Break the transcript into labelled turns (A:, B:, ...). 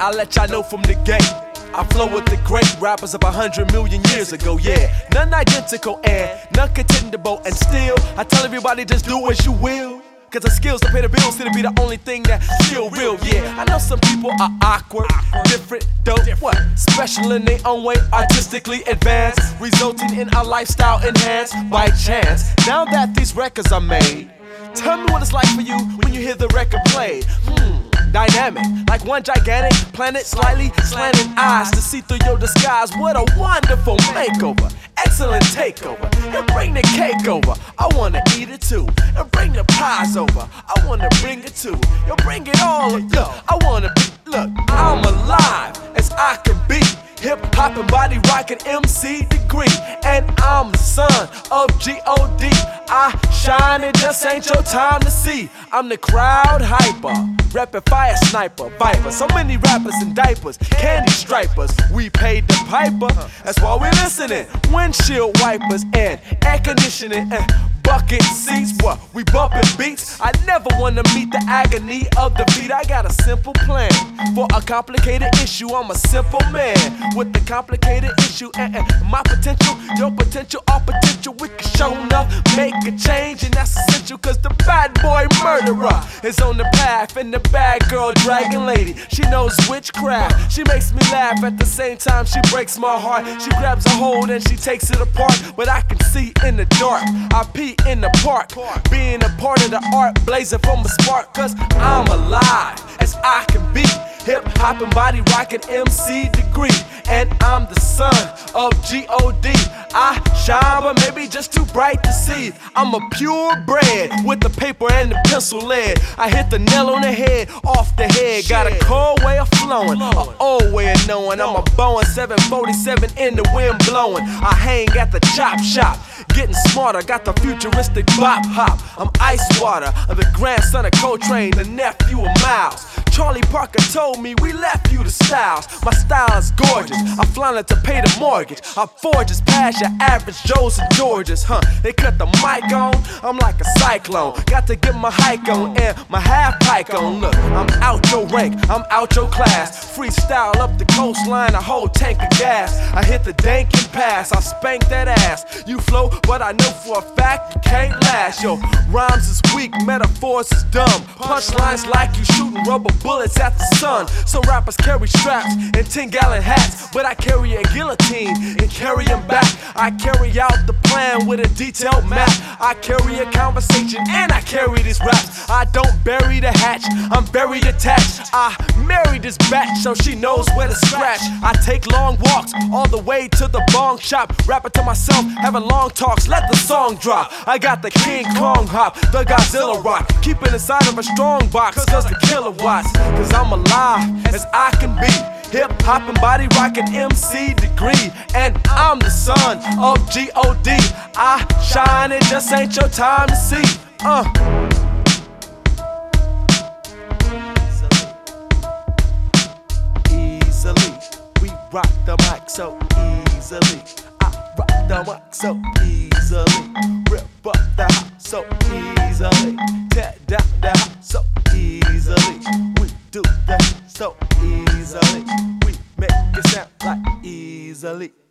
A: I'll let y'all know from the gate. I flow with the great rappers of 100 million years ago, yeah. None identical and none contendable, and still I tell everybody just do as you will. Cause the skills to pay the bills seem to be the only thing that's still real, yeah. I know some people are awkward, different, dope, what? Special in their own way, artistically advanced, resulting in a lifestyle enhanced by chance. Now that these records are made, tell me what it's like for you when you hear the record played. Dynamic, like one gigantic planet, slightly slanted eyes to see through your disguise. What a wonderful makeover, excellent takeover. And bring the cake over, I wanna eat it too. And bring the pies over, I wanna bring it too. You bring it all, I wanna be, look, I'm alive as I can be. Hip hop and body rockin' MC degree, and I'm the son of G.O.D. I shine, it just ain't your time to see. I'm the crowd hyper, rapid fire sniper, viper. So many rappers in diapers, candy stripers. We paid the piper, that's why we listening. Windshield wipers and air conditioning and bucket seats, what? We bumpin' beats. I never wanna meet the agony of defeat. I got a simple plan for a complicated issue. I'm a simple man with a complicated issue. And my potential, your potential, our potential. We can show enough, make a change, and that's essential. Cause the bad boy murderer is on the path, and the bad girl dragon lady, she knows witchcraft. She makes me laugh at the same time she breaks my heart. She grabs a hold and she takes it apart, but I can see in the dark. I pee in the park, being a part of the art, blazing from a spark. Cause I'm alive as I can be. Hip hop and body rockin' MC degree, and I'm the son of G.O.D. I shine, but maybe just too bright to see. I'm a purebred with the paper and the pencil lead. I hit the nail on the head, off the head. Got a cold way of flowing, an old way of knowing. I'm a Boeing 747 in the wind blowing. I hang at the chop shop, getting smarter. Got the futuristic bop hop. I'm Ice Water, the grandson of Coltrane, the nephew of Miles. Charlie Parker told me we left you the styles. My style is gorgeous, I flaunted to pay the mortgage. I forges past your average Joes and Georges, They cut the mic on, I'm like a cyclone. Got to get my hike on and my half pike on. Look, I'm out your rank, I'm out your class. Freestyle up the coastline, a whole tank of gas. I hit the dank and pass, I spank that ass. You flow, but I know for a fact you can't last. Yo, rhymes is weak, metaphors is dumb. Punchlines like you shooting rubber bullets at the sun. Some rappers carry straps and 10-gallon hats, but I carry a guillotine and carry them back. I carry out the plan with a detailed map. I carry a conversation and I carry these raps. I don't bury the hatch, I'm very attached. I marry this batch so she knows where to scratch. I take long walks all the way to the bong shop, rapping to myself, having long talks, let the song drop. I got the King Kong hop, the Godzilla rock, keep it inside of a strong box, cause the kilowatts. Cause I'm alive as I can be. Hip hop and body rockin' MC degree, and I'm the son of G.O.D. I shine, it just ain't your time to see. Easily, we rock the mic so easily. I rock the mic so easily. Rip up the house so easily. Tear down the house so easily. We do that so easily. We make it sound like easily.